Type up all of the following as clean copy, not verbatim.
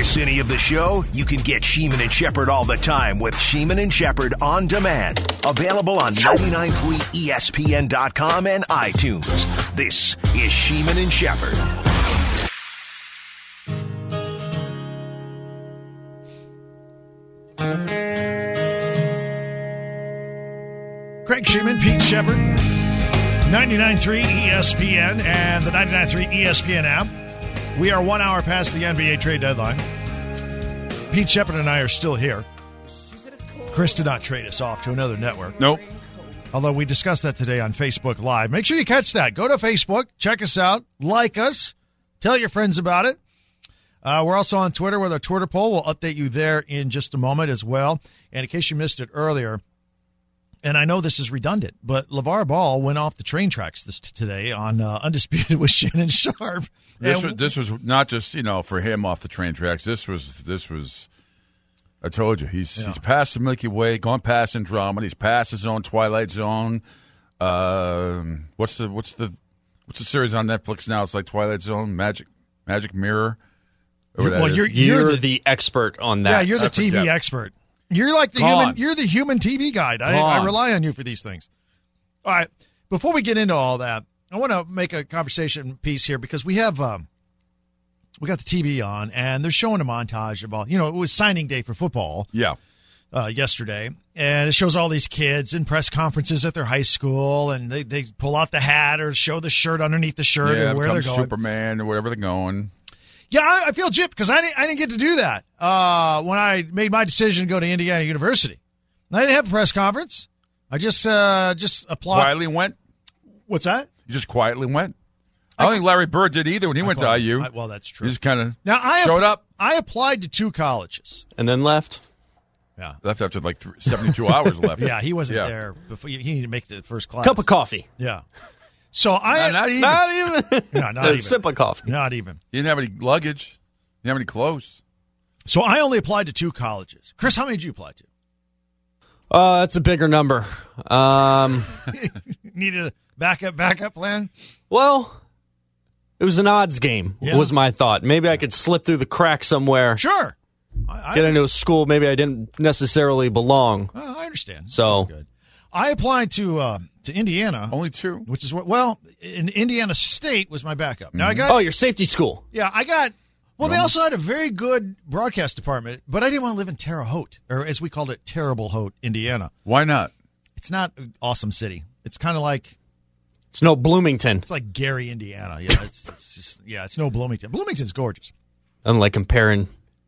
Miss any of the show? You can get Sheeman and Shepherd all the time with Sheeman and Shepherd On Demand. Available on 993ESPN.com and iTunes. This is Sheeman and Shepherd. Craig Sheeman, Pete Shepherd, 99.3 ESPN and the 99.3 ESPN app. We are 1 hour past the NBA trade deadline. Pete Shepherd and I are still here. Chris did not trade us off to another network. Nope. Although we discussed that today on Facebook Live. Make sure you catch that. Go to Facebook, check us out, like us, tell your friends about it. We're also on Twitter with our Twitter poll. We'll update you there in just a moment as well. And in case you missed it earlier, and I know this is redundant, but LeVar Ball went off the train tracks today on Undisputed with Shannon Sharpe. This was not just, for him off the train tracks. This was. I told you he's past the Milky Way, gone past Andromeda. He's past his own Twilight Zone. What's the series on Netflix now? It's like Twilight Zone, Magic Mirror. Well, you're the expert on that. Yeah, you're the TV expert. You're like the human. You're the human TV guide. I rely on you for these things. All right. Before we get into all that, I want to make a conversation piece here because we have we got the TV on and they're showing a montage of all. It was signing day for football. Yeah. Yesterday, and it shows all these kids in press conferences at their high school, and they pull out the hat or show the shirt underneath the shirt or where they're going. Superman or wherever they're going. Yeah, I feel gypped because I didn't get to do that when I made my decision to go to Indiana University. I didn't have a press conference. I just applied. Quietly went? What's that? You just quietly went? I don't think Larry Bird did either when he went to IU. Well, that's true. He just kind of showed up. I applied to 2 colleges. And then left? Yeah. Left after 72 hours left. Yeah, he wasn't there before. He needed to make the first class. Cup of coffee. Yeah. So not even. Yeah, not even. A sip of coffee. Not even. You didn't have any luggage. You didn't have any clothes. So I only applied to 2 colleges. Chris, how many did you apply to? That's a bigger number. Needed a backup plan? Well, it was an odds game, was my thought. Maybe I could slip through the crack somewhere. Sure. Get into a school maybe I didn't necessarily belong. I understand. So good. I applied to Indiana. Only 2. Which is in Indiana State was my backup. Now I got your safety school. Yeah, I got. Well, they also had a very good broadcast department, but I didn't want to live in Terre Haute, or as we called it, Terrible Haute, Indiana. Why not? It's not an awesome city. It's kind of like it's no Bloomington. It's like Gary, Indiana. Yeah, it's no Bloomington. Bloomington's gorgeous. Unlike comparing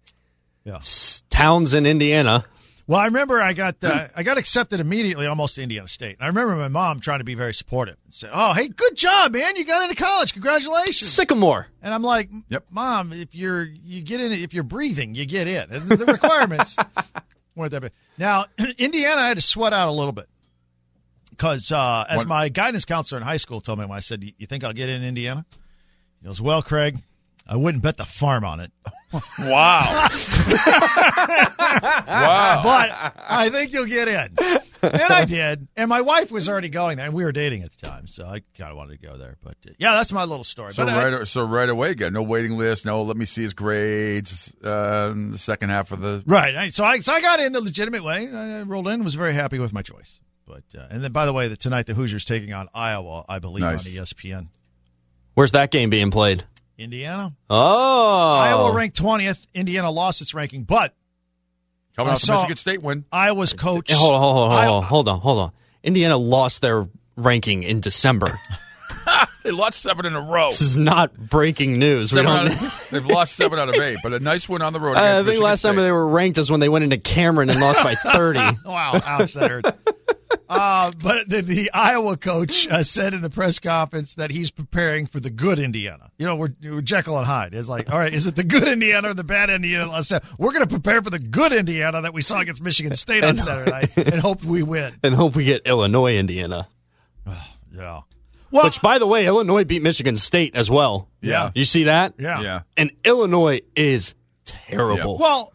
towns in Indiana. Well, I remember I got accepted immediately almost to Indiana State. I remember my mom trying to be very supportive and said, "Oh, hey, good job, man! You got into college. Congratulations, Sycamore." And I'm like, "Yep, Mom. If you get in, if you're breathing, you get in. And the requirements weren't that big." Now, Indiana, I had to sweat out a little bit because as my guidance counselor in high school told me when I said, "You think I'll get in Indiana?" He goes, "Well, Craig, I wouldn't bet the farm on it." Wow. Wow. But I think you'll get in. And I did. And my wife was already going there, and we were dating at the time, so I kind of wanted to go there. But, that's my little story. So, right away, got no waiting list, no let me see his grades in the second half of the... Right. So I got in the legitimate way. I rolled in and was very happy with my choice. But and then, by the way, tonight the Hoosiers taking on Iowa, I believe, on ESPN. Where's that game being played? Indiana. Oh. Iowa ranked 20th. Indiana lost its ranking, but coming off the Michigan State win. Iowa's coach. Hold on. Indiana lost their ranking in December. They lost 7 in a row. This is not breaking news. They've lost 7 out of 8, but a nice win on the road against I think Michigan last State. time they were ranked is when they went into Cameron and lost by 30. Wow, ouch, that hurt. But the Iowa coach said in the press conference that he's preparing for the good Indiana. We're Jekyll and Hyde. It's like, all right, is it the good Indiana or the bad Indiana? We're going to prepare for the good Indiana that we saw against Michigan State on Saturday night and hope we win. And hope we get Illinois, Indiana. Yeah. Well, which, by the way, Illinois beat Michigan State as well. Yeah. You see that? Yeah. And Illinois is terrible. Yeah. Well,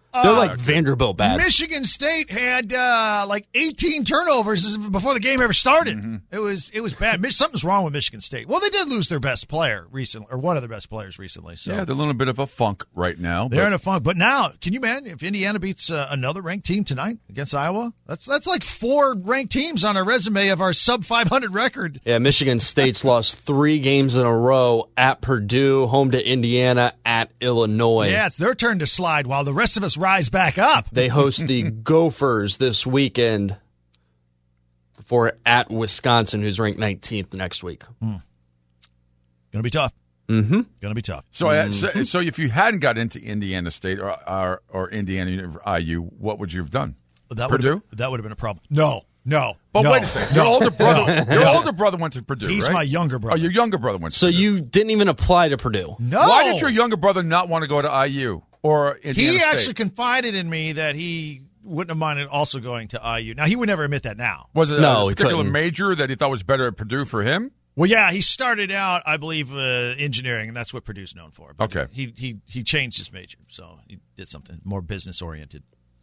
They're like Vanderbilt bad. Michigan State had like 18 turnovers before the game ever started. Mm-hmm. It was bad. Something's wrong with Michigan State. Well, they did lose their best player recently, or one of their best players recently. So yeah, they're a little bit of a funk right now. They're in a funk. But now, can you imagine if Indiana beats another ranked team tonight against Iowa? That's like 4 ranked teams on our resume of our sub 500 record. Yeah, Michigan State's lost 3 games in a row at Purdue, home to Indiana, at Illinois. Yeah, it's their turn to slide while the rest of us rise back up. They host the Gophers this weekend before at Wisconsin, who's ranked 19th next week. Gonna be tough. Mm-hmm. Gonna be tough. So if you hadn't got into Indiana State or Indiana IU, what would you have done? Purdue? That would have been a problem. No. But wait a second. Your older brother went to Purdue, He's right? my younger brother. Oh, your younger brother went to So Purdue. you didn't even apply to Purdue? No. Why did your younger brother not want to go to IU or Indiana He State? actually confided in me that he wouldn't have minded also going to IU. Now, he would never admit that now. Was it No, a he particular couldn't. major that he thought was better at Purdue for him? Well, yeah, he started out, I believe, engineering, and that's what Purdue's known for. But Okay. He changed his major, so he did something more business-oriented.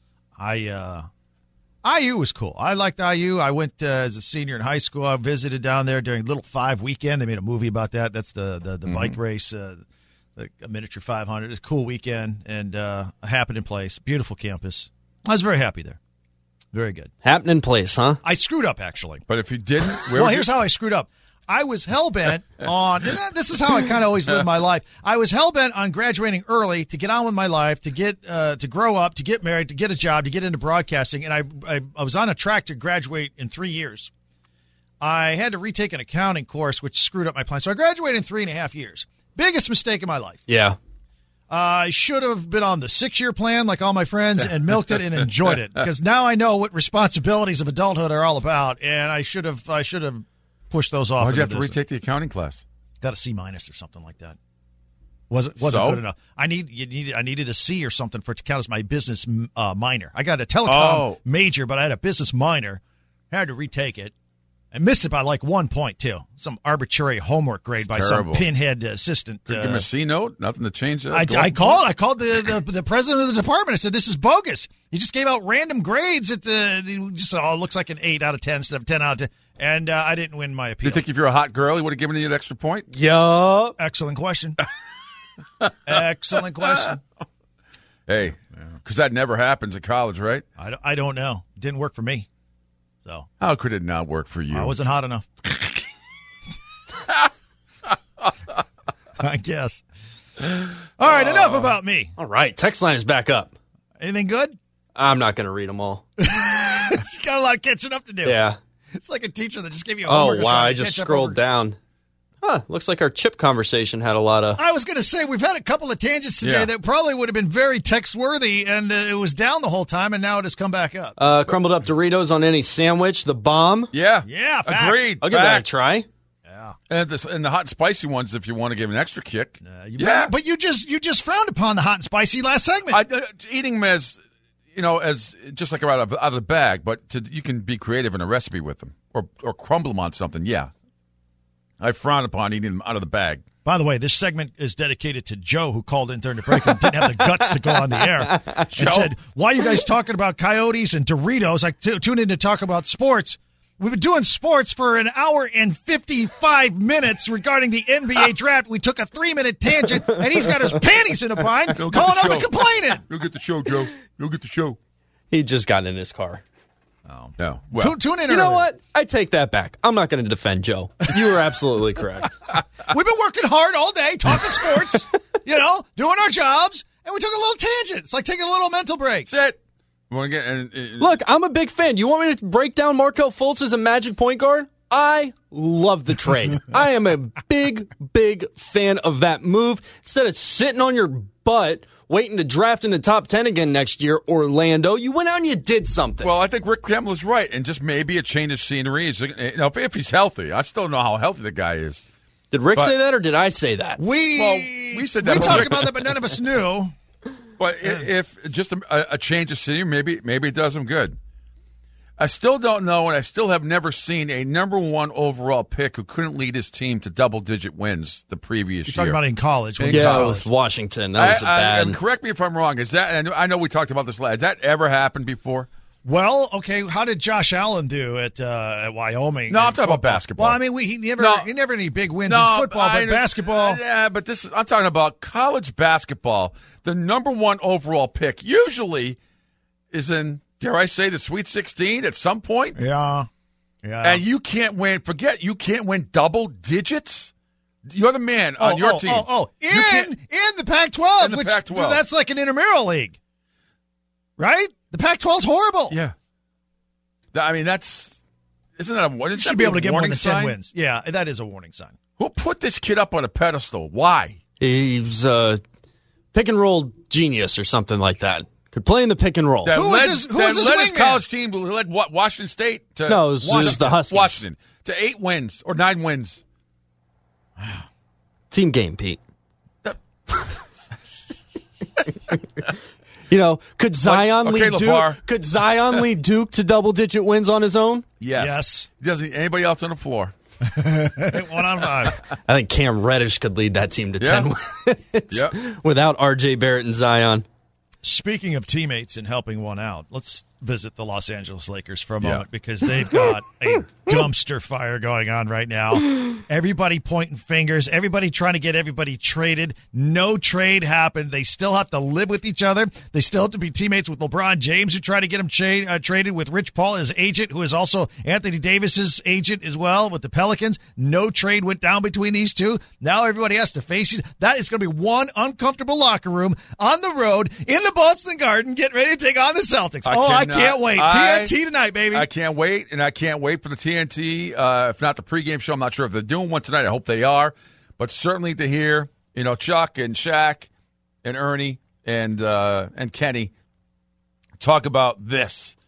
IU was cool. I liked IU. I went as a senior in high school. I visited down there during Little 5 weekend. They made a movie about that. That's the bike race, a miniature 500. It's a cool weekend and a happening place. Beautiful campus. I was very happy there. Very good. Happening place, huh? I screwed up, actually. But if you didn't, Here's how I screwed up. I was hell-bent on – this is how I kind of always live my life. I was hell-bent on graduating early to get on with my life, to get to grow up, to get married, to get a job, to get into broadcasting, and I was on a track to graduate in 3 years. I had to retake an accounting course, which screwed up my plan. So I graduated in 3.5 years. Biggest mistake of my life. Yeah. I should have been on the 6-year plan like all my friends and milked it and enjoyed it, because now I know what responsibilities of adulthood are all about, and I should have pushed those off. Why'd you have to retake the accounting class? Got a C- or something like that. Wasn't good enough. I needed a C or something for it to count as my business minor. I got a telecom major, but I had a business minor. Had to retake it. I missed it by like 1 point, too. Some arbitrary homework grade by terrible. some pinhead assistant. Give him a C note? Nothing to change that? I called the president of the department. I said, this is bogus. He just gave out random grades. It looks like an 8 out of 10 instead of 10 out of 10. And I didn't win my appeal. Do you think if you're a hot girl, he would have given you an extra point? Yup. Excellent question. Excellent question. Hey, because that never happens at college, right? I don't know. It didn't work for me. So how could it not work for you? I wasn't hot enough. I guess. All right, enough about me. All right, text line is back up. Anything good? I'm not going to read them all. You got a lot of catching up to do. Yeah. It's like a teacher that just gave you a Oh, homework wow, I assignment. just Catch up scrolled over- down. Huh, looks like our chip conversation had a lot of... I was going to say, we've had a couple of tangents today that probably would have been very text-worthy, and it was down the whole time, and now it has come back up. Crumbled up Doritos on any sandwich, the bomb. Yeah. Yeah, fact. Agreed. I'll give that a try. Yeah. And the hot and spicy ones if you want to give an extra kick. But you just frowned upon the hot and spicy last segment. Eating them as just like out of the bag, but you can be creative in a recipe with them or crumble them on something. Yeah. I frown upon eating them out of the bag. By the way, this segment is dedicated to Joe, who called in during the break and didn't have the guts to go on the air. And said, why are you guys talking about Coyotes and Doritos? I tune in to talk about sports. We've been doing sports for an hour and 55 minutes regarding the NBA draft. We took a 3-minute tangent, and he's got his panties in a bind, calling up and complaining. You'll get the show, Joe. You'll get the show. He just got in his car. Oh. No. Well, Tune in. You know what? I take that back. I'm not going to defend Joe. You were absolutely correct. We've been working hard all day, talking sports, doing our jobs, and we took a little tangent. It's like taking a little mental break. That's it. Want to get, Look, I'm a big fan. You want me to break down Markelle Fultz as a Magic point guard? I love the trade. I am a big, big fan of that move. Instead of sitting on your butt waiting to draft in the top 10 again next year, Orlando, you went out and you did something. Well, I think Rick Campbell is right, and just maybe a change of scenery. If he's healthy. I still don't know how healthy the guy is. Did Rick say that, or did I say that? We said that. We talked about that, but none of us knew. But if just a change of scenery, maybe it does him good. I still don't know, and I still have never seen a number one overall pick who couldn't lead his team to double-digit wins the previous year. You're talking about in college. In Yeah, college. it was Washington. That was bad. Correct me if I'm wrong. Is that? And I know we talked about this last. Has that ever happened before? Well, okay, how did Josh Allen do at Wyoming? No, I'm talking about basketball. Well, I mean, he never had any big wins in football, but basketball. Yeah, but I'm talking about college basketball. The number one overall pick usually is in, dare I say, the Sweet 16 at some point. Yeah. And you can't win. Forget you can't win double digits. You're the man on your team. In the Pac-12, In the which Pac-12. that's like an intramural league, right? The Pac-12 is horrible. Yeah. I mean, isn't that a warning? You should be able to get more than 10 wins. Yeah, that is a warning sign. Who put this kid up on a pedestal? Why? He's a pick and roll genius or something like that. Could play in the pick and roll. Who was his his wingman? college team who led Washington State to No, it was the Huskies. Washington to 8 wins or 9 wins. Team game, Pete. Could Zion lead Duke? LeVar. Could Zion lead Duke to double-digit wins on his own? Yes. Doesn't anybody else on the floor? 1 on 5. I think Cam Reddish could lead that team to 10 wins without R.J. Barrett and Zion. Speaking of teammates and helping one out, let's visit the Los Angeles Lakers for a moment because they've got a dumpster fire going on right now. Everybody pointing fingers, everybody trying to get everybody traded. No trade happened. They still have to live with each other. They still have to be teammates with LeBron James, who tried to get him traded with Rich Paul, his agent, who is also Anthony Davis's agent as well with the Pelicans. No trade went down between these two. Now everybody has to face it. That is going to be one uncomfortable locker room on the road in the Boston Garden getting ready to take on the Celtics. I can't wait. TNT tonight, baby. I can't wait, and I can't wait for the TNT. If not the pregame show, I'm not sure if they're doing one tonight. I hope they are. But certainly to hear, Chuck and Shaq and Ernie and Kenny talk about this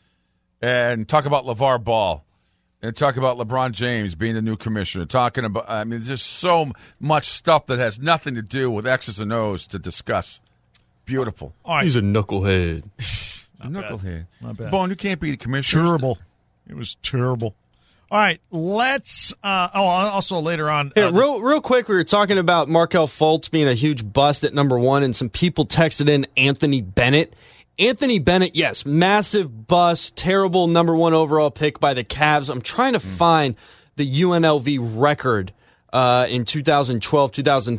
and talk about LeVar Ball and talk about LeBron James being the new commissioner. Talking about, there's just so much stuff that has nothing to do with X's and O's to discuss. Beautiful. All right. He's a knucklehead. Knucklehead. Not bad. Bone, you can't be the commissioner. Terrible. It was terrible. All right, let's. Also later on. Real quick, we were talking about Markelle Fultz being a huge bust at number 1, and some people texted in Anthony Bennett. Anthony Bennett, yes, massive bust, terrible number 1 overall pick by the Cavs. I'm trying to find the UNLV record in 2012,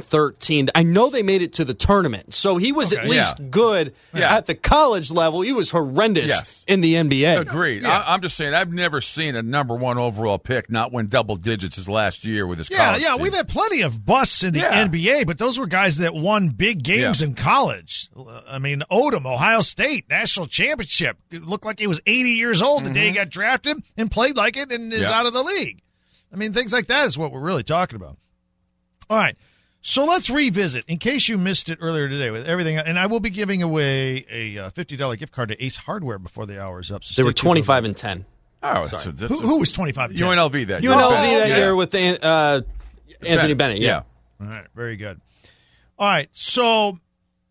2013. I know they made it to the tournament, so he was at least good at the college level. He was horrendous in the NBA. Agreed. Yeah. I'm just saying, I've never seen a number 1 overall pick not win double digits his last year with his college team. We've had plenty of busts in the NBA, but those were guys that won big games in college. I mean, Odom, Ohio State, national championship. It looked like he was 80 years old the day he got drafted and played like it and is out of the league. I mean, things like that is what we're really talking about. All right, so let's revisit, in case you missed it earlier today with everything, and I will be giving away a $50 gift card to Ace Hardware before the hour is up. So they were 25 and 10. Oh, so who was 25 and 10? UNLV that year. UNLV that year with Anthony Bennett, yeah. All right, very good. All right, so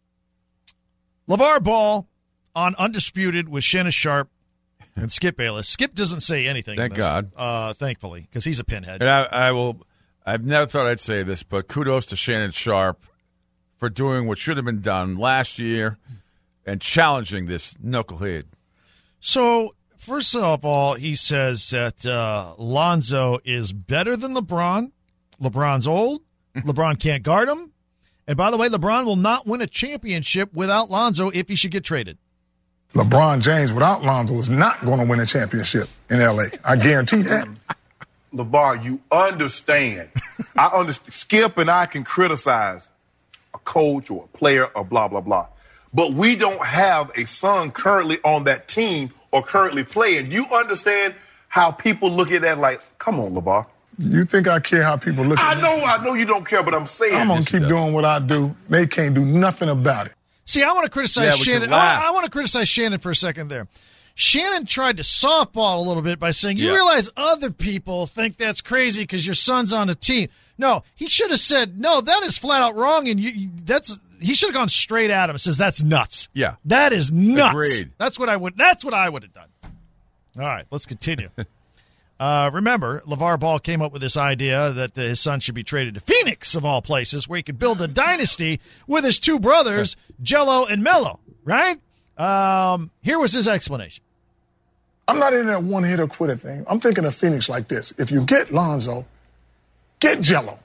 LeVar Ball on Undisputed with Shannon Sharp and Skip Bayless. Skip doesn't say anything. Thank God. Thankfully, because he's a pinhead. And I've never thought I'd say this, but kudos to Shannon Sharp for doing what should have been done last year and challenging this knucklehead. So, first of all, he says that Lonzo is better than LeBron. LeBron's old. LeBron can't guard him. And by the way, LeBron will not win a championship without Lonzo if he should get traded. LeBron James without Lonzo is not going to win a championship in L.A. I guarantee that. LeVar, you understand. I understand. Skip and I can criticize a coach or a player or blah, blah, blah. But we don't have a son currently on that team or currently playing. You understand how people look at that like, come on, LeVar. You think I care how people look at me? I know you don't care, but I'm saying. I'm going to keep doing what I do. They can't do nothing about it. See, I want to criticize Shannon. I want to criticize Shannon for a second there. Shannon tried to softball a little bit by saying, you realize other people think that's crazy because your son's on a team. No, he should have said, no, that is flat out wrong, and he should have gone straight at him and says, that's nuts. Yeah. That is nuts. Agreed. That's what I would have done. All right, let's continue. Remember, LeVar Ball came up with this idea that his son should be traded to Phoenix, of all places, where he could build a dynasty with his two brothers, Jello and Melo, right? Here was his explanation. I'm not in that one-hitter-quitter thing. I'm thinking of Phoenix like this. If you get Lonzo, get Jello,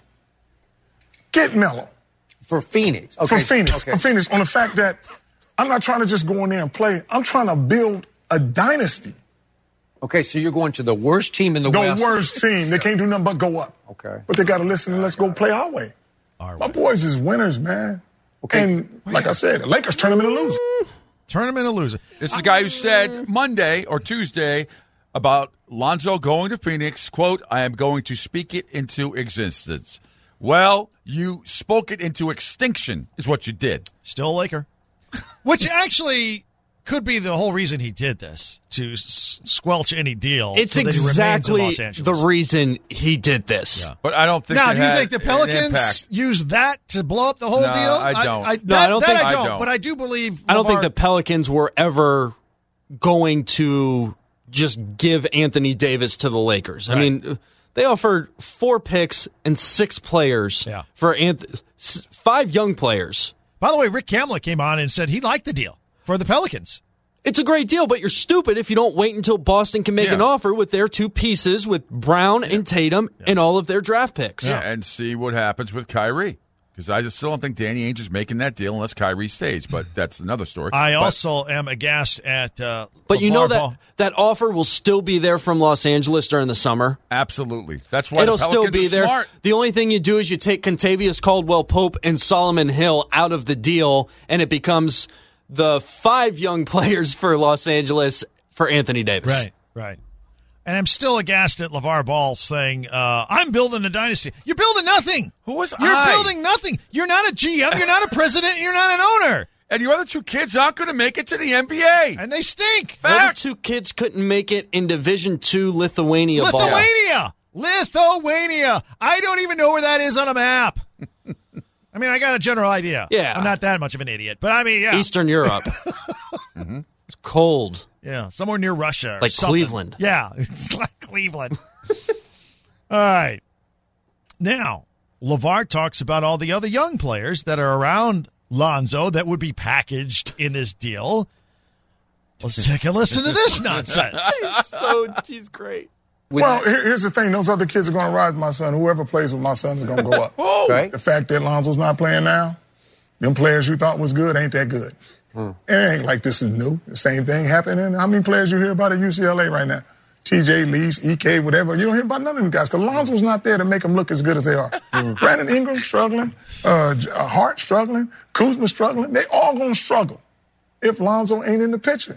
get Melo. For Phoenix. Okay. For Phoenix. Okay. For Phoenix, on the fact that I'm not trying to just go in there and play. I'm trying to build a dynasty. Okay, so you're going to the worst team in the West. The worst team. They can't do nothing but go up. Okay. But they got to listen and let's go play our way. My boys is winners, man. Okay. And like I said, the Lakers turn them into losers. Turn him into loser. This is the guy who said Monday or Tuesday about Lonzo going to Phoenix, quote, I am going to speak it into existence. Well, you spoke it into extinction is what you did. Still a Laker. Which actually could be the whole reason he did this, to squelch any deal. It's so that he remains in exactly Los Angeles. the reason he did this. Yeah. But I don't think Now, it do you had think the an Pelicans impact. use that to blow up the whole No, deal? I don't. I don't. I don't. But I do believe. I don't think LeVar- the Pelicans were ever going to just give Anthony Davis to the Lakers. I mean, they offered 4 picks and 6 players for 5 young players. By the way, Rick Kamla came on and said he liked the deal for the Pelicans. It's a great deal, but you're stupid if you don't wait until Boston can make an offer with their 2 pieces, with Brown and Tatum and all of their draft picks. Yeah, and see what happens with Kyrie. Because I just still don't think Danny Ainge is making that deal unless Kyrie stays. But that's another story. I also am aghast at But you know LeVar Ball. that offer will still be there from Los Angeles during the summer. Absolutely. That's why It'll the Pelicans still be are there. smart. The only thing you do is you take Contavious Caldwell-Pope and Solomon Hill out of the deal, and it becomes the 5 young players for Los Angeles for Anthony Davis. Right. And I'm still aghast at LeVar Ball saying, I'm building a dynasty. You're building nothing. Who was You're I? building nothing. You're not a GM. You're not a president. You're not an owner. And your other 2 kids aren't going to make it to the NBA. And they stink. The other 2 kids couldn't make it in Division II Lithuania ball. Lithuania. I don't even know where that is on a map. I mean, I got a general idea. Yeah. I'm not that much of an idiot. But I mean, yeah. Eastern Europe. It's cold. Yeah, somewhere near Russia. Or Like something. Cleveland. Yeah, it's like Cleveland. All right. Now, LeVar talks about all the other young players that are around Lonzo that would be packaged in this deal. Let's take a listen to this nonsense. He's great. Well, here's the thing. Those other kids are going to rise my son. Whoever plays with my son is going to go up. Right. The fact that Lonzo's not playing now, them players you thought was good ain't that good. It ain't like this is new. The same thing happening. How many players you hear about at UCLA right now? TJ leaves, EK, whatever. You don't hear about none of them guys because Lonzo's not there to make them look as good as they are. Brandon Ingram struggling, Hart struggling, Kuzma struggling. They all going to struggle if Lonzo ain't in the picture.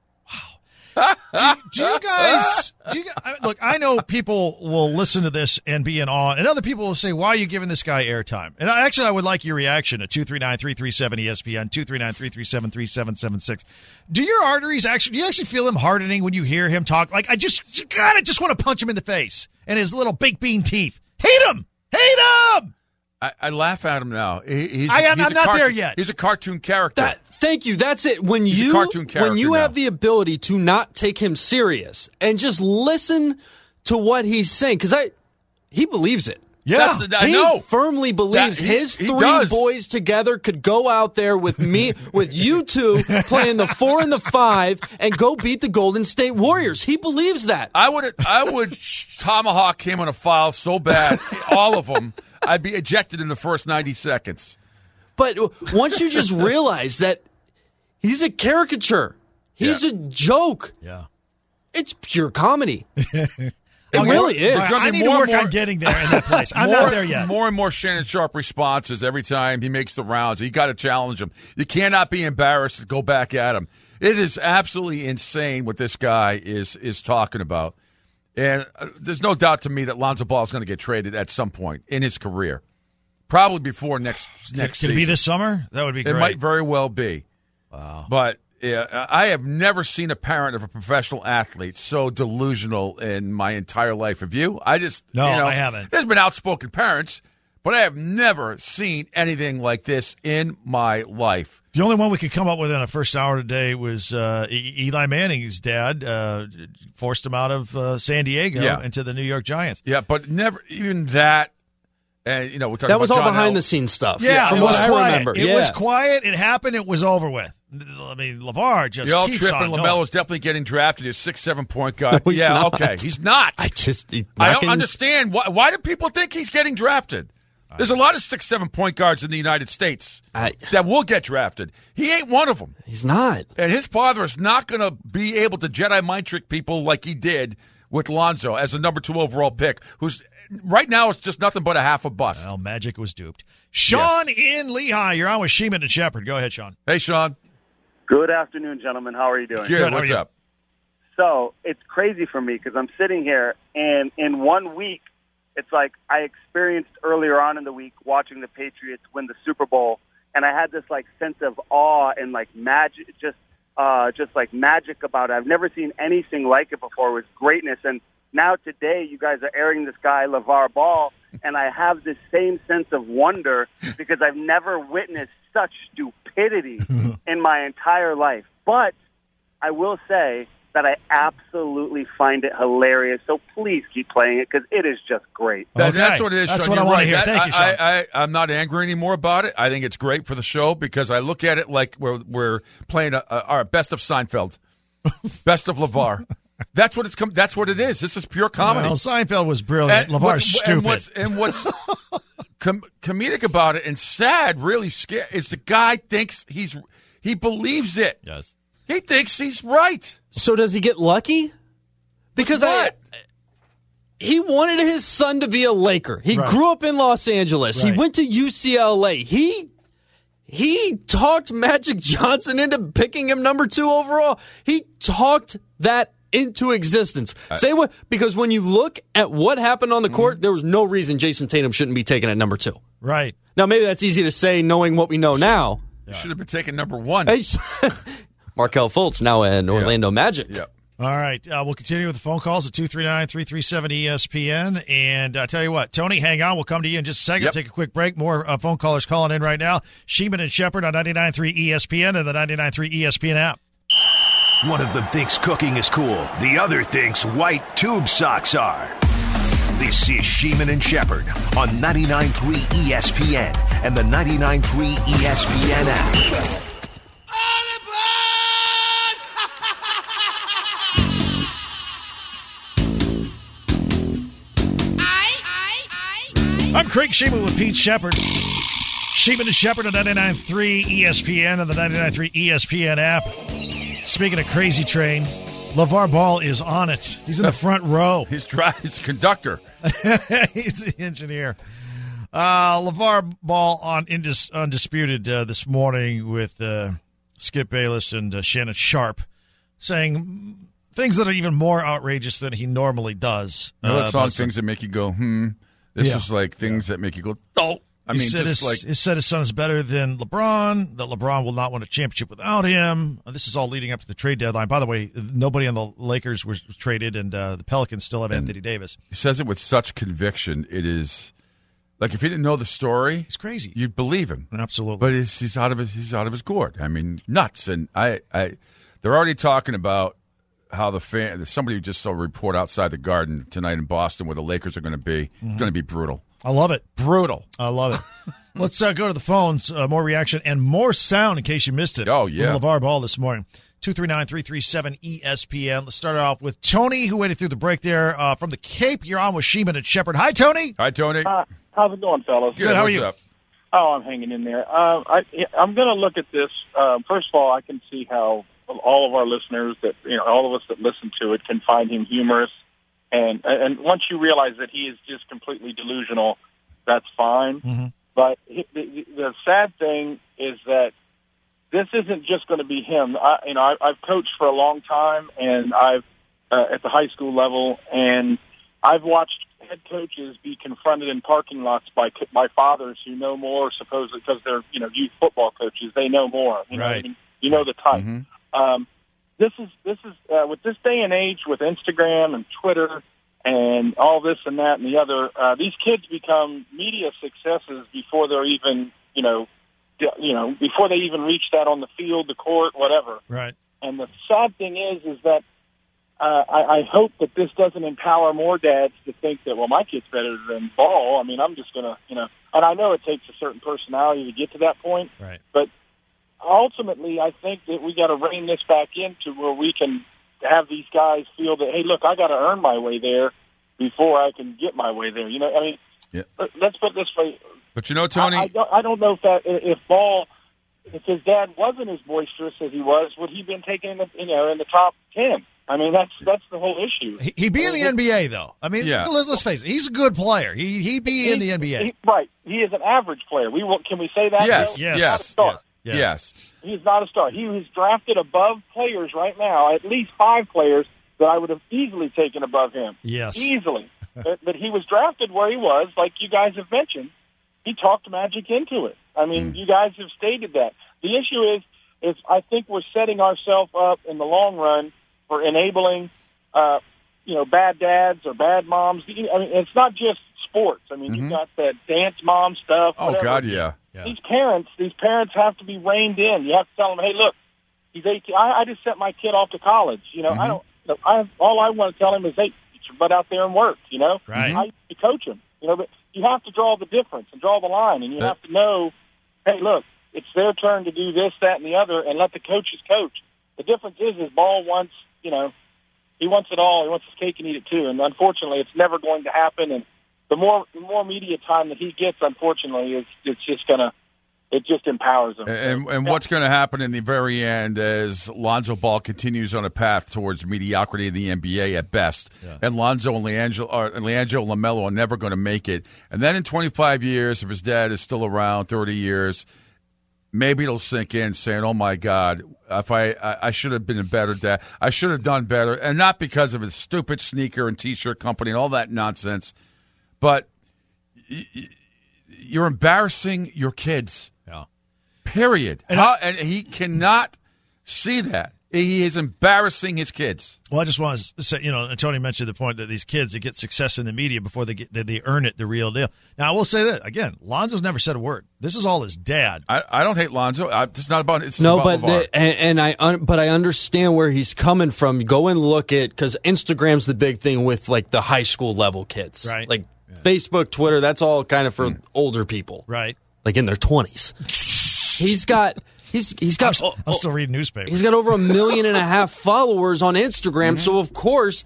Do you guys look, I know people will listen to this and be in awe, and other people will say, why are you giving this guy airtime? And I would like your reaction at 239-337-ESPN, 239-337-3776. Do your arteries do you actually feel them hardening when you hear him talk? Like, you just want to punch him in the face and his little baked bean teeth. Hate him! I laugh at him now. I'm not there yet. He's a cartoon character. Thank you. That's it. When He's a you cartoon character have now. the ability to not take him serious and just listen to what he's saying, because he believes it. Yeah, I He know. firmly believes He his 3 does. boys together could go out there with me, with you 2 playing the 4 and the 5 and go beat the Golden State Warriors. He believes that. I would tomahawk him on a file so bad, all of them, I'd be ejected in the first 90 seconds. But once you just realize that he's a caricature, he's a joke. Yeah. It's pure comedy. It really is. I need to work on getting there in that place. I'm not there yet. More and more Shannon Sharp responses every time he makes the rounds. You got to challenge him. You cannot be embarrassed to go back at him. It is absolutely insane what this guy is talking about. And there's no doubt to me that Lonzo Ball is going to get traded at some point in his career. Probably before next Could season. it be this summer? That would be great. It might very well be. Wow. But I have never seen a parent of a professional athlete so delusional in my entire life. Have you? No, I haven't. There's been outspoken parents, but I have never seen anything like this in my life. The only one we could come up with in a first hour today was Eli Manning's dad forced him out of San Diego into the New York Giants. Yeah, but never even that. And we're talking that was about all John behind Elway. the scenes stuff. Yeah, from it was what quiet. I remember. It was quiet. It happened. It was over with. I mean, LeVar just Y'all keeps tripping. on going. LaMelo's definitely getting drafted. He's a 6'7" point guard. No, he's not. Okay, he's not. I don't understand why do people think he's getting drafted? There's a lot of 6'7" point guards in the United States that will get drafted. He ain't one of them. He's not. And his father is not going to be able to Jedi mind trick people like he did with Lonzo as a number 2 overall pick, who's right now is just nothing but a half a bust. Well, Magic was duped. Sean in Lehigh. You're on with Sheeman and Shepard. Go ahead, Sean. Hey, Sean. Good afternoon, gentlemen. How are you doing? Good. What's up? So it's crazy for me because I'm sitting here, and in 1 week, it's like I experienced earlier on in the week watching the Patriots win the Super Bowl, and I had this like sense of awe and like magic, just like magic about it. I've never seen anything like it before. It was greatness, and now today you guys are airing this guy LeVar Ball, and I have this same sense of wonder because I've never witnessed such stupidity in my entire life. But I will say that I absolutely find it hilarious. So please keep playing it because it is just great. That's what it is, That's Sean. what I You're want to right. hear. Thank you, Sean. I'm not angry anymore about it. I think it's great for the show because I look at it like we're playing our best of Seinfeld, best of LeVar. That's what That's what it is. This is pure comedy. Well, Seinfeld was brilliant. LeVar's stupid. And what's comedic about it and sad, really scary, is the guy thinks he believes it. Yes. He thinks he's right. So does he get lucky? Because he wanted his son to be a Laker. He grew up in Los Angeles. Right. He went to UCLA. He talked Magic Johnson into picking him number 2 overall. He talked that into existence. Say what? Because when you look at what happened on the court, there was no reason Jason Tatum shouldn't be taken at number 2. Right. Now, maybe that's easy to say knowing what we know now. He should have been taken number 1. Hey, Markelle Fultz, now an Orlando Magic. Yep. All right. We'll continue with the phone calls at 239-337-ESPN. And I tell you what, Tony, hang on. We'll come to you in just a second. Yep. Take a quick break. More phone callers calling in right now. Sheeman and Shepard on 99.3 ESPN and the 99.3 ESPN app. One of them thinks cooking is cool. The other thinks white tube socks are. This is Sheeman and Shepard on 99.3 ESPN and the 99.3 ESPN app. I'm Craig Sheeman with Pete Shepard. Sheeman and Shepard on 99.3 ESPN and the 99.3 ESPN app. Speaking of Crazy Train, LeVar Ball is on it. He's in the front row. He's the conductor. He's the engineer. LeVar Ball on Undisputed this morning with Skip Bayless and Shannon Sharp saying things that are even more outrageous than he normally does. That song, things that make you go, This is like things that make you go, oh. He said his son is better than LeBron, that LeBron will not win a championship without him. This is all leading up to the trade deadline. By the way, nobody on the Lakers was traded, and the Pelicans still have Anthony Davis. He says it with such conviction. It is like if he didn't know the story, it's crazy. You'd believe him, absolutely. But he's out of his gourd. I mean, nuts. And they're already talking about how somebody just saw a report outside the Garden tonight in Boston where the Lakers are going to be. It's going to be brutal. I love it. Brutal. I love it. Let's go to the phones. More reaction and more sound in case you missed it. Oh, yeah. From LeVar Ball this morning. 239-337-ESPN. Let's start off with Tony, who waited through the break there from the Cape. You're on with Sheeman and Shepard. Hi, Tony. Hi, Tony. How's it going, fellas? Good. How are you? Up? Oh, I'm hanging in there. I'm going to look at this. First of all, I can see how all of our listeners, all of us that listen to it, can find him humorous. And once you realize that he is just completely delusional, that's fine. Mm-hmm. But the sad thing is that this isn't just going to be him. I've coached for a long time, and I've at the high school level, and I've watched head coaches be confronted in parking lots by fathers who know more, supposedly because they're youth football coaches. They know more. Right. You know the type. Mm-hmm. This is with this day and age with Instagram and Twitter and all this and that and the other. These kids become media successes before they're even, before they even reach that on the field, the court, whatever. Right. And the sad thing is that I hope that this doesn't empower more dads to think that, well, my kid's better than ball. I mean, I'm just going to, and I know it takes a certain personality to get to that point. Right. But ultimately, I think that we got to rein this back into where we can have these guys feel that, hey, look, I got to earn my way there before I can get my way there. Let's put it this way. But Tony, I don't know if Ball, if his dad wasn't as boisterous as he was, would he been taken in the top 10? I mean, that's the whole issue. He'd be in the NBA, though. I mean, let's face it. He's a good player. He'd be in the NBA. Right. He is an average player. Can we say that? Yes. He's not a star. Yes. He's not a star. He was drafted above players right now, at least 5 players that I would have easily taken above him. Yes. Easily. But he was drafted where he was, like you guys have mentioned. He talked Magic into it. I mean, you guys have stated that. The issue is I think we're setting ourselves up in the long run for enabling, bad dads or bad moms. I mean, it's not just sports. I mean, you've got that dance mom stuff. Oh, whatever. God, yeah. These parents have to be reined in. You have to tell them, hey, look, he's 18. I just sent my kid off to college. All I want to tell him is, hey, get your butt out there and work. Right. I used to coach him. But you have to draw the difference and draw the line, and you have to know, hey, look, it's their turn to do this, that, and the other, and let the coaches coach. The difference is Ball wants, he wants it all. He wants his cake and eat it too. And unfortunately, it's never going to happen. And the more media time that he gets, unfortunately, it just empowers him. And what's going to happen in the very end as Lonzo Ball continues on a path towards mediocrity in the NBA at best, and Lonzo and LiAngelo LaMelo are never going to make it. And then in 25 years, if his dad is still around, 30 years, maybe it'll sink in, saying, "Oh my God, if I should have been a better dad. I should have done better," and not because of his stupid sneaker and T-shirt company and all that nonsense, but you're embarrassing your kids. Yeah. Period. And he cannot see that. He is embarrassing his kids. Well, I just want to say, and Tony mentioned the point that these kids that get success in the media before they earn it, the real deal. Now, I will say that again. Lonzo's never said a word. This is all his dad. I don't hate Lonzo. It's not about. It's no, about but I understand where he's coming from. Go and look at, because Instagram's the big thing with like the high school level kids, right? Like Facebook, Twitter. That's all kind of for older people, right? Like in their 20s. He's got. I'm still reading newspapers. He's got over 1.5 million followers on Instagram. So of course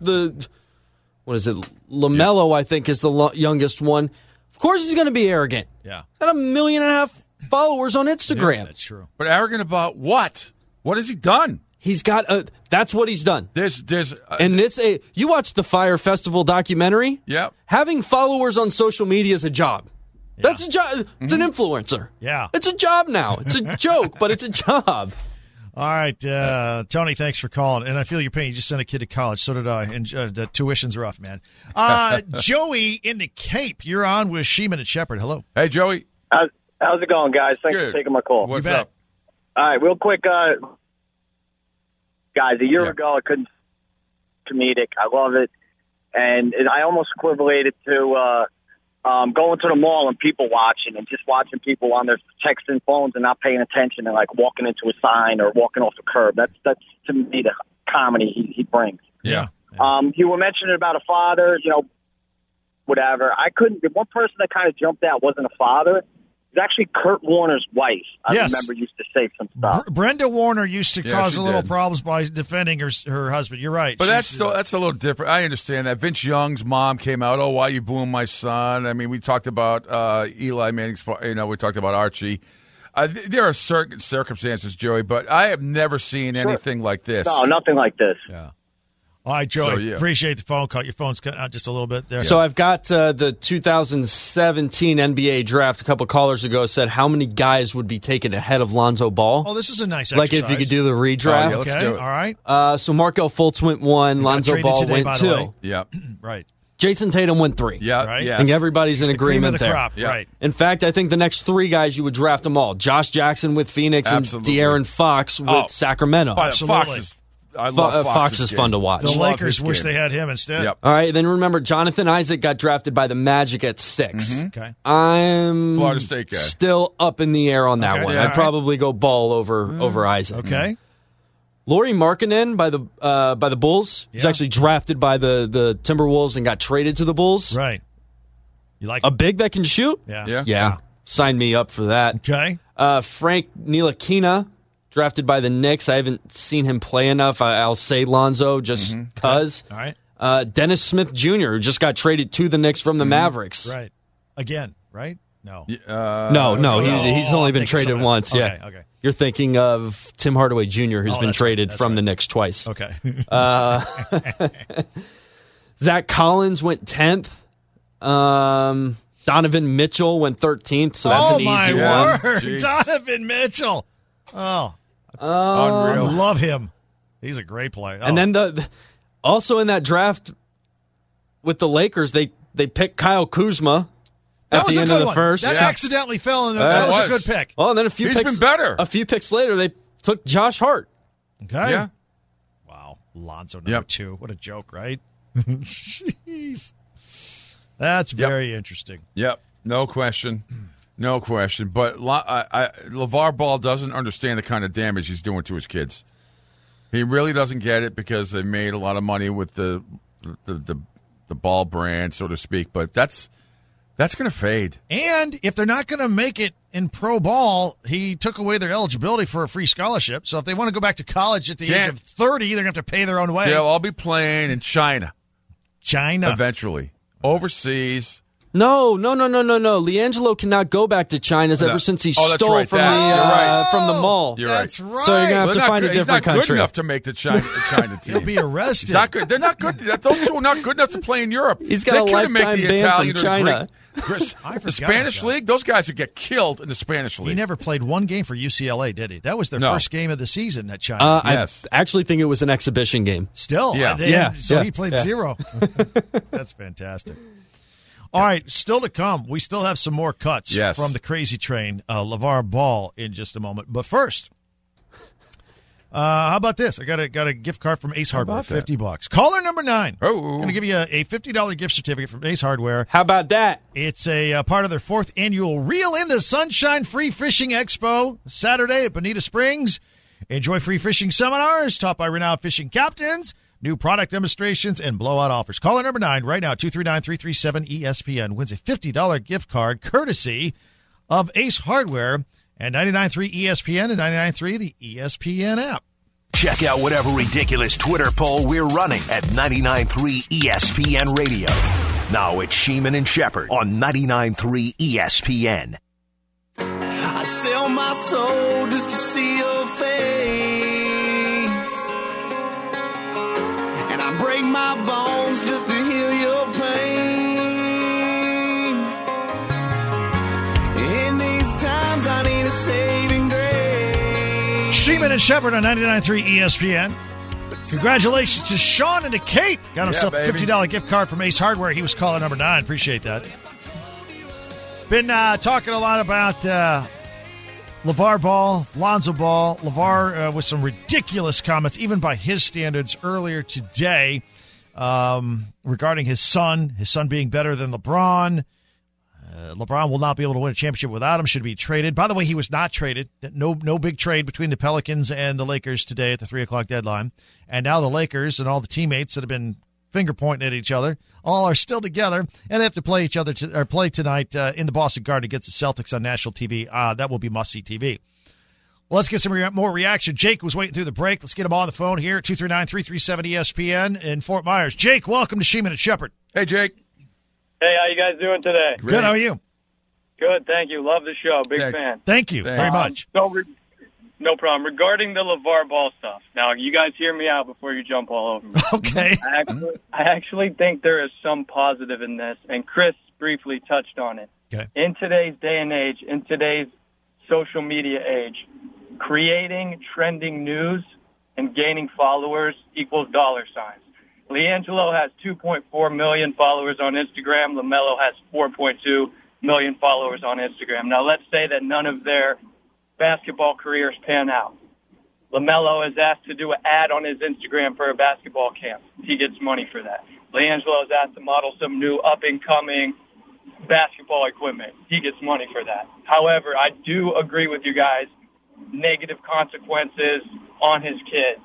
LaMelo, I think, is the youngest one. Of course he's going to be arrogant. Yeah, got 1.5 million followers on Instagram. Yeah, that's true. But arrogant about what? What has he done? He's got that's what he's done. You watched the Fire Festival documentary? Yeah. Having followers on social media is a job. Yeah. That's a job. It's an influencer. Yeah. It's a job now. It's a joke, but it's a job. All right, Tony, thanks for calling. And I feel your pain. You just sent a kid to college. So did I. And the tuition's rough, man. Joey in the Cape, you're on with Sheeman and Shepard. Hello. Hey, Joey. How's it going, guys? Thanks for taking my call. What's up? All right, real quick, guys, a year ago I couldn't comedic. I love it. And I almost equivalated to going to the mall and people watching and just watching people on their texting phones and not paying attention and like walking into a sign or walking off the curb. That's to me the comedy he brings. Yeah. You were mentioning about a father, whatever. The one person that kind of jumped out wasn't a father. It was actually Kurt Warner's wife. I remember used to say some stuff. Brenda Warner used to cause a little problems by defending her husband. You're right. But that's a little different. I understand that. Vince Young's mom came out, "Oh, why are you booing my son?" I mean, we talked about Eli Manning's, we talked about Archie. There are certain circumstances, Joey, but I have never seen anything like this. No, nothing like this. Yeah. All right, Joey, appreciate the phone call. Your phone's cut out just a little bit there. So I've got the 2017 NBA draft. A couple callers ago said how many guys would be taken ahead of Lonzo Ball. Oh, this is a nice exercise. Like if you could do the redraft. Okay, let's do it. All right. So Markelle Fultz went 1, Lonzo Ball today, went 2. Yeah. Right. Jason Tatum went 3. Yeah, right. Yes. I think everybody's in agreement there. Crop. Yeah. Right. In fact, I think the next 3 guys you would draft them all. Josh Jackson with Phoenix and De'Aaron Fox with Sacramento. Fox is I love Fox is fun to watch. The Lakers wish they had him instead. Yep. All right, then remember, Jonathan Isaac got drafted by the Magic at 6. Okay. I'm Florida State guy. still up in the air on that Okay, one. yeah, I'd all right. probably go Ball over Isaac. Okay. Lauri Markkanen by the Bulls. He's Yeah. actually drafted by the Timberwolves and got traded to the Bulls. Right. You like A big that can shoot? Yeah. Yeah. Sign me up for that. Okay. Frank Ntilikina, drafted by the Knicks. I haven't seen him play enough. I'll say Lonzo just because. All right. Dennis Smith Jr., who just got traded to the Knicks from the Mavericks. Right. Again, right? No. No, he's only been traded once. Okay, Yeah. okay. You're thinking of Tim Hardaway Jr., who's been that's traded right, from that's the right. Knicks twice. Okay. Zach Collins went 10th. Donovan Mitchell went 13th, so that's an easy my one. word. Jeez. Donovan Mitchell. Oh, Unreal. I love him. He's a great player. And then also in that draft with the Lakers, they picked Kyle Kuzma that at was the a end good of the one. first. That Yeah. accidentally fell in. That was a good pick. Well, and then He's been better. A few picks later, they took Josh Hart. Okay. Yeah. Wow. Lonzo number Yep. 2. What a joke, right? Jeez. That's very interesting. Yep, no question. No question. But LeVar Ball doesn't understand the kind of damage he's doing to his kids. He really doesn't get it because they've made a lot of money with the Ball brand, so to speak. But that's going to fade. And if they're not going to make it in pro ball, he took away their eligibility for a free scholarship. So if they want to go back to college at the age of 30, they're going to have to pay their own way. They'll all be playing in China eventually. Overseas. No. LiAngelo cannot go back to China ever since he that's stole right. from You're the mall. You're That's right. right. So you're going to have to find a He's different not good country. enough to make the China team. He'll be arrested. He's not good. They're not good. Those two are not good enough to play in Europe. He's got they a couldn't make lifetime the ban Italian from or the China. Greek. Chris, I the forgot Spanish about that. league, those guys would get killed in the Spanish league. He never played one game for UCLA, did he? That was their No. first game of the season at China. Yes. I actually think it was an exhibition game. Still. Yeah. So he played 0. That's fantastic. All right, still to come. We still have some more cuts from the crazy train, LeVar Ball, in just a moment. But first, how about this? I got a gift card from Ace Hardware, $50. Caller number 9. Oh. Going to give you a $50 gift certificate from Ace Hardware. How about that? It's a part of their 4th annual Reel in the Sunshine Free Fishing Expo, Saturday at Bonita Springs. Enjoy free fishing seminars taught by renowned fishing captains, new product demonstrations, and blowout offers. Caller number 9 right now, 239-337-ESPN. Wins a $50 gift card courtesy of Ace Hardware and 99.3 ESPN and 99.3 the ESPN app. Check out whatever ridiculous Twitter poll we're running at 99.3 ESPN Radio. Now it's Sheeman and Shepherd on 99.3 ESPN. I'd sell my soul just to see your face, and I break my bones just to heal your pain. In these times I need a saving grace. Sheeman and Shepherd on 99.3 ESPN. Congratulations to Sean and to Kate. Got himself a $50 gift card from Ace Hardware. He was caller number 9. Appreciate that. Been talking a lot about LeVar Ball, Lonzo Ball. LeVar with some ridiculous comments, even by his standards, earlier today regarding his son being better than LeBron. LeBron will not be able to win a championship without him, should be traded. By the way, he was not traded. No big trade between the Pelicans and the Lakers today at the 3 o'clock deadline. And now the Lakers and all the teammates that have been finger pointing at each other all are still together, and they have to play each other play tonight in the Boston Garden against the Celtics on national TV. That will be must-see TV. Well, let's get some more reaction. Jake was waiting through the break. Let's get him on the phone here at 239-337-ESPN in Fort Myers. Jake, welcome to Sheeman and Shepherd. Hey, Jake. Hey, how you guys doing today? Good, how are you? Good, thank you. Love the show. Big Thanks. fan. Thank you very much. So, no problem. Regarding the LeVar Ball stuff, now you guys hear me out before you jump all over me. Okay. I actually think there is some positive in this, and Chris briefly touched on it. Okay. In today's day and age, in today's social media age, creating trending news and gaining followers equals dollar signs. LiAngelo has 2.4 million followers on Instagram. LaMelo has 4.2 million followers on Instagram. Now, let's say that none of their basketball careers pan out. LaMelo is asked to do an ad on his Instagram for a basketball camp. He gets money for that. LiAngelo is asked to model some new up-and-coming basketball equipment. He gets money for that. However, I do agree with you guys, negative consequences on his kids.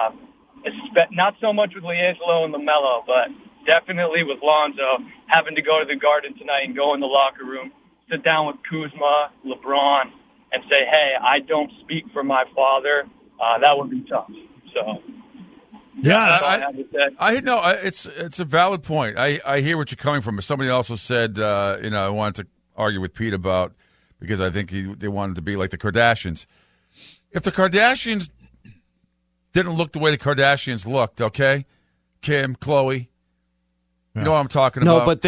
Not so much with LiAngelo and LaMelo, but definitely with Lonzo having to go to the Garden tonight and go in the locker room, sit down with Kuzma, LeBron, and say, hey, I don't speak for my father. That would be tough. So, yeah, I know it's a valid point. I hear what you're coming from. Somebody also said, I wanted to argue with Pete about, because I think they wanted to be like the Kardashians. If the Kardashians didn't look the way the Kardashians looked, okay, Kim, Khloe, you know what I'm talking about. No, but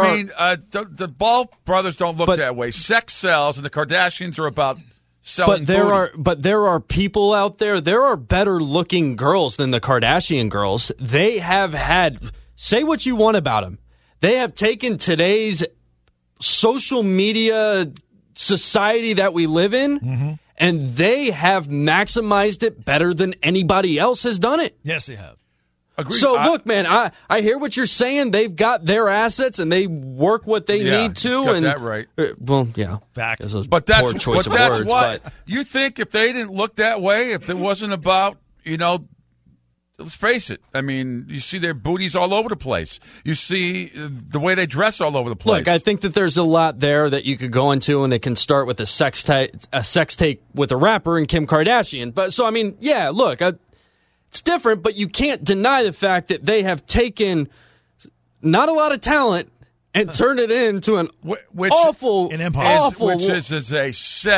the Ball brothers don't look that way. Sex sells, and the Kardashians are about selling booty. But there are people out there. There are better looking girls than the Kardashian girls. They have had, say what you want about them, they have taken today's social media society that we live in, and they have maximized it better than anybody else has done it. Yes, they have. Agreed. So, look, man, I hear what you're saying. They've got their assets, and they work what they need to. You got and that right. Well, yeah. Fact. But that's poor choice of that's words, what but you think. If they didn't look that way, if it wasn't about, let's face it. I mean, you see their booties all over the place. You see the way they dress all over the place. Look, I think that there's a lot there that you could go into, and it can start with a sex tape with a rapper and Kim Kardashian. But so, I mean, yeah, look, it's different, but you can't deny the fact that they have taken not a lot of talent and turned it into an awful empire. Which is a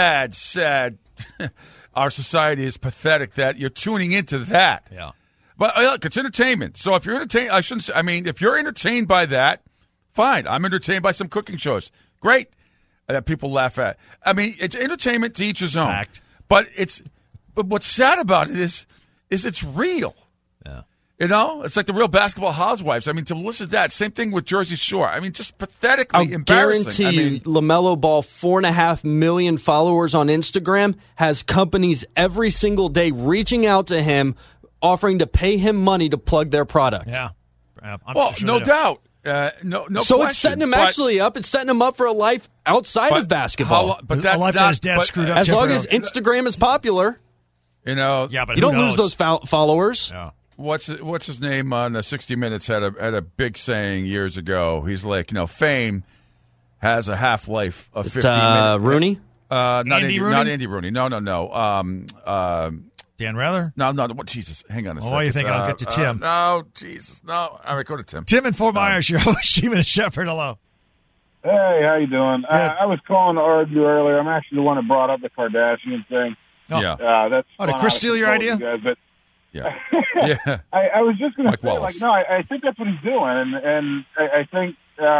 sad. Our society is pathetic that you're tuning into that. Yeah. But look, it's entertainment. So if you're entertained, if you're entertained by that, fine. I'm entertained by some cooking shows. Great. That people laugh at. I mean, it's entertainment to each his own. Fact. But what's sad about it is it's real. Yeah. It's like the Real Basketball Housewives. I mean, to listen to that, same thing with Jersey Shore. I mean, just pathetically embarrassing. Guarantee you, LaMelo Ball, 4.5 million followers on Instagram, has companies every single day reaching out to him, offering to pay him money to plug their product. Yeah. No doubt. No so question. it's setting him actually up. It's setting him up for a life outside of basketball. But that's a life not, that his dad screwed up. As long as Instagram is popular, yeah, but you don't lose those followers. Yeah. What's his name on 60 Minutes had a big saying years ago. He's like, fame has a half-life of 15 minutes. Rooney? Not Andy Rooney? Not Andy Rooney. No. Dan Rather? No. What? Jesus, hang on a second. Why are you thinking I'll get to Tim? No, Jesus, no. All right, go to Tim. Tim in Fort Myers, your host, Sheeman and Shepherd. Hello. Hey, how you doing? I was calling to argue earlier. I'm actually the one that brought up the Kardashian thing. Oh. Yeah. That's did Chris steal your idea? Guys, but yeah. I was just going to say, Wallace. I think that's what he's doing, and I think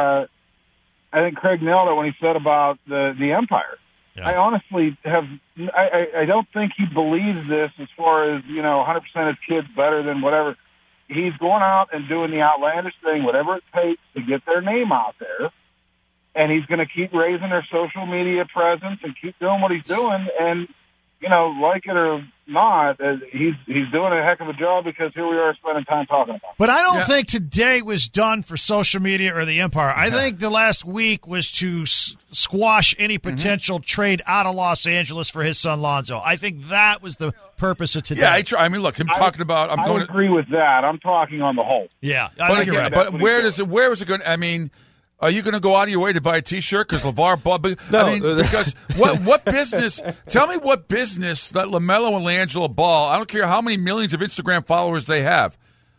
Craig nailed it when he said about the Empire. Yeah. I honestly I don't think he believes this as far as 100% his kid's better than whatever. He's going out and doing the outlandish thing, whatever it takes to get their name out there, and he's going to keep raising their social media presence and keep doing what he's doing, and. Like it or not, he's doing a heck of a job because here we are spending time talking about it. But I don't think today was done for social media or the Empire. I think the last week was to squash any potential trade out of Los Angeles for his son Lonzo. I think that was the purpose of today. Yeah, I mean, look, him talking about. I agree with that. I'm talking on the whole. Yeah, but where is it going? I mean. Are you going to go out of your way to buy a T-shirt because LeVar Ball? No. I mean, because what business? Tell me what business that LaMelo and LiAngelo Ball. I don't care how many millions of Instagram followers they have.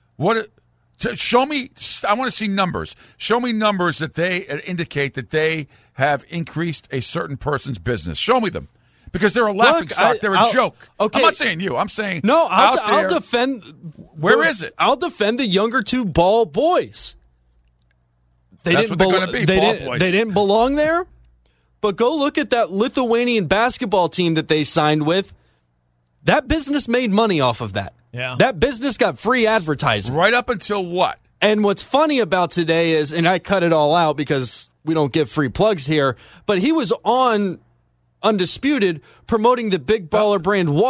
Show me. I want to see numbers. Show me numbers that they indicate that they have increased a certain person's business. Show me them. Because they're a laughing stock. They're a joke. Okay. I'm not saying you. I'm saying no. I'll defend. Where is it? I'll defend the younger two Ball boys. That's what they're going to be, ball boys. They didn't belong there, but go look at that Lithuanian basketball team that they signed with. That business made money off of that. Yeah. That business got free advertising. Right up until what? And what's funny about today is, and I cut it all out because we don't give free plugs here, but he was on Undisputed promoting the Big Baller brand water.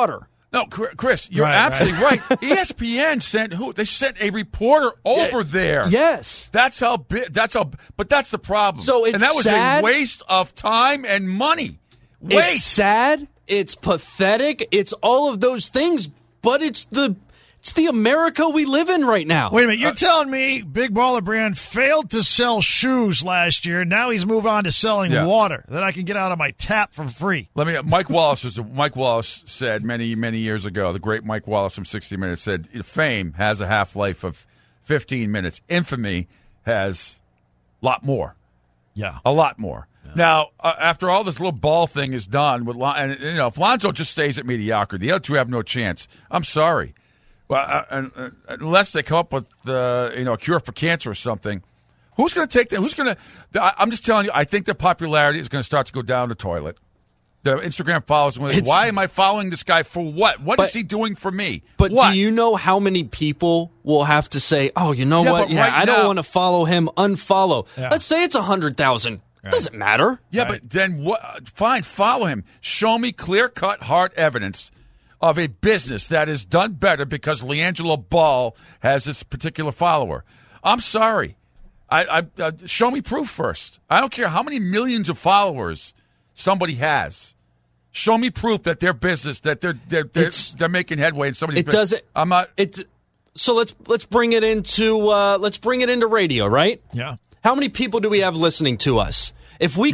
No, Chris, you're absolutely right. ESPN sent who? They sent a reporter over there. Yes, that's how big. But that's the problem. So it's and that was sad. a waste of time and money. Waste. It's sad. It's pathetic. It's all of those things. But it's the America we live in right now. Wait a minute. You're telling me Big Baller Brand failed to sell shoes last year. Now he's moved on to selling water that I can get out of my tap for free. Mike Wallace said many years ago, the great Mike Wallace from 60 Minutes said, fame has a half-life of 15 minutes. Infamy has a lot more. Yeah. A lot more. Yeah. Now, after all this little ball thing is done, if Lonzo just stays at mediocrity, the other two have no chance. I'm sorry. Well, unless they come up with a cure for cancer or something, who's going to take that? Who's going to? I'm just telling you. I think the popularity is going to start to go down the toilet. The Instagram followers. Why am I following this guy for what? What is he doing for me? But what? Do you know how many people will have to say, "Oh, you know what? Yeah, I don't want to follow him. Unfollow." Yeah. Let's say it's 100,000. Right. Doesn't matter. Yeah, right. But then what? Fine, follow him. Show me clear-cut, hard evidence of a business that is done better because LiAngelo Ball has this particular follower. I'm sorry. I show me proof first. I don't care how many millions of followers somebody has. Show me proof that their business, that they're making headway in somebody's business. Doesn't. I'm not. So let's bring it into radio, right? Yeah. How many people do we have listening to us? If we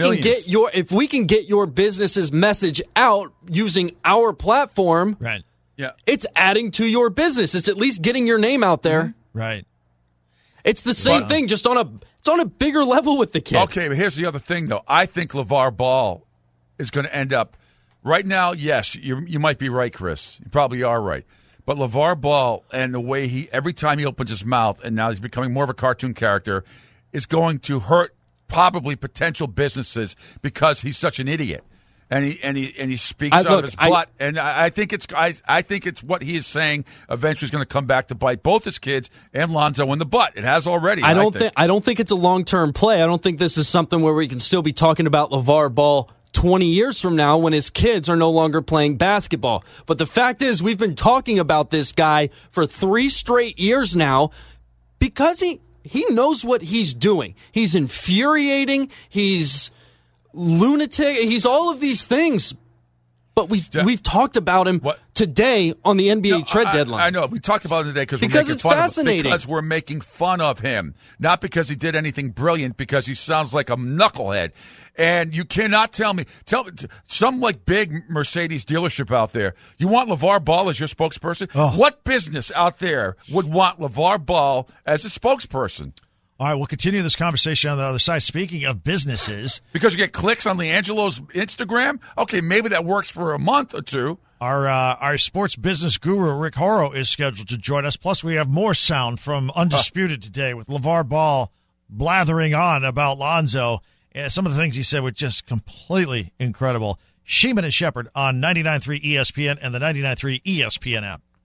can get your business's message out using our platform, right? Yeah, it's adding to your business. It's at least getting your name out there, right? It's the same thing, just on a bigger level with the kid. Okay, but here's the other thing, though. I think LeVar Ball is going to end up right now. Yes, you might be right, Chris. You probably are right. But LeVar Ball and the way every time he opens his mouth, and now he's becoming more of a cartoon character, is going to hurt probably potential businesses because he's such an idiot, and he speaks out of his butt. And I think it's what he is saying eventually is going to come back to bite both his kids and Lonzo in the butt. It has already. I don't think it's a long-term play. I don't think this is something where we can still be talking about LeVar Ball 20 years from now when his kids are no longer playing basketball. But the fact is, we've been talking about this guy for 3 straight years now because he knows what he's doing. He's infuriating. He's lunatic. He's all of these things. But we've talked about him today on the NBA trade deadline. I know. We talked about it today because it's fascinating. Because we're making fun of him. Not because he did anything brilliant, because he sounds like a knucklehead. And you cannot tell me some big Mercedes dealership out there, you want LeVar Ball as your spokesperson? Oh. What business out there would want LeVar Ball as a spokesperson? All right, we'll continue this conversation on the other side. Speaking of businesses. Because you get clicks on LiAngelo's Instagram? Okay, maybe that works for a month or two. Our sports business guru, Rick Horrow, is scheduled to join us. Plus, we have more sound from Undisputed today with LeVar Ball blathering on about Lonzo. Some of the things he said were just completely incredible. Sheeman and Shepard on 99.3 ESPN and the 99.3 ESPN app.